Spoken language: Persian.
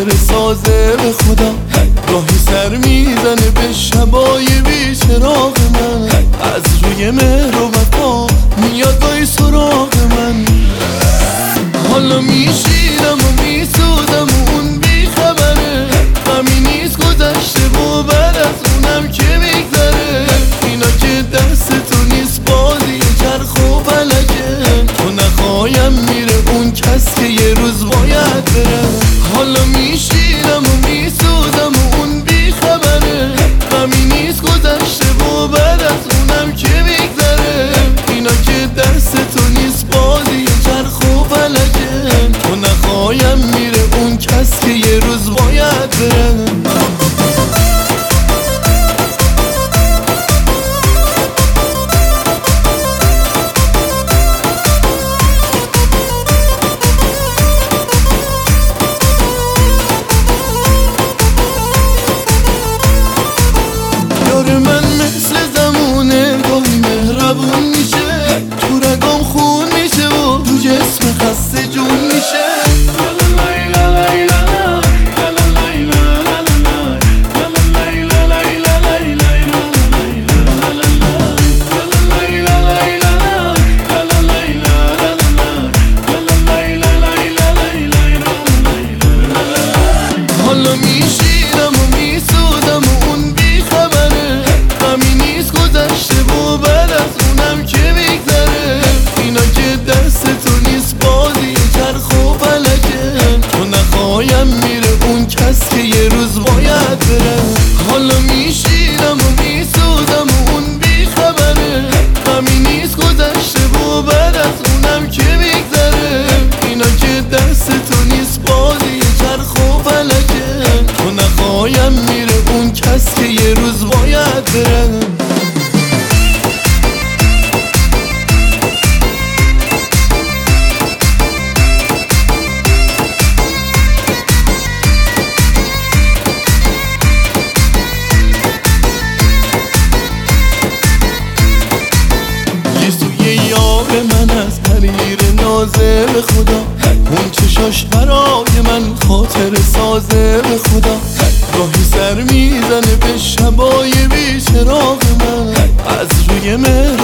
سازه به خدا. گاهی سر میزنه به شبای بی چراغ من، از روی مهر و وفا میاد گاهی سراغ من. حالا میشینم و میسوزم و اون بی خبره، غمی نیست گذشته و بعد از اونم که میگذره. اینا که دست تو نیست بازی چرخ و فلکه، تو نخوایم میره اون کس که یه روز باید بره. حالا میشینم و میسوزم و اون بی خبره، غمی نیست گذشته و بعد از اونم که میگذره. اینا که دست تو نیست بازی چرخ و فلکه، تو نخوایم میره اون کس که یه روز باید بره. من مثل زمونه گاهی مهربون میشه، تو رگام خون میشه و تو جسم خسته جون میشه. حالا میشینم و میسودم و اون بی خبره، غمی نیست گذشته و بعد از اونم که میگذره. اینا که دست تو نیست بازی چرخ و فلکه، تو نخوایم میره اون کس که یه روز باید بره. حالا میشینم و میسودم و اون بی خبره، غمی نیست گذشته و بعد از اونم که میگذره. اینا که دست تو نیست بازی چرخ و فلکه، تو نخوایم میره اون کس که یه روز باید بره. من از حریر نازه به خدا، اون چشاش برای من خاطر سازه به خدا. گاهی سر میزنه به شبای بی چراغ من، از روی مهر